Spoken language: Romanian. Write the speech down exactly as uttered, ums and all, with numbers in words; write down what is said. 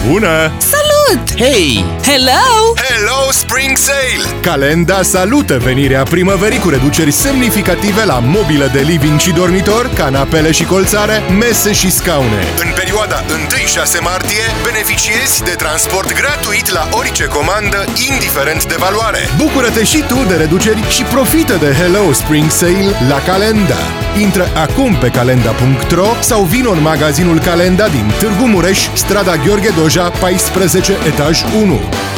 Bună! Salut! Hei! Hello! Hello Spring Sale! Calenda salută venirea primăverii cu reduceri semnificative la mobilă de living și dormitor, canapele și colțare, mese și scaune. În perioada unu șase martie, beneficiezi de transport gratuit la orice comandă, indiferent de valoare. Bucură-te și tu de reduceri și profită de Hello Spring Sale la Calenda. Intră acum pe calenda punct ro sau vino în magazinul Calenda din Târgu Mureș, strada Gheorghe Doja, paisprezece, etaj unu.